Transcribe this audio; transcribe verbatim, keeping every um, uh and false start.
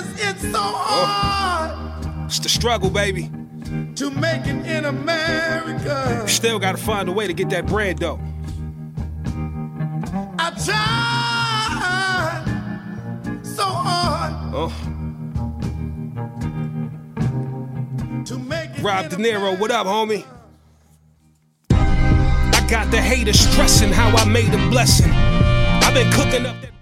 is it so hard? Oh. It's the struggle, baby. To make it in America. Still gotta find a way to get that bread, though. I tried so hard. Oh. To make it Rob De Niro, what up, homie? I got the haters stressing how I made a blessing. I've been cooking up that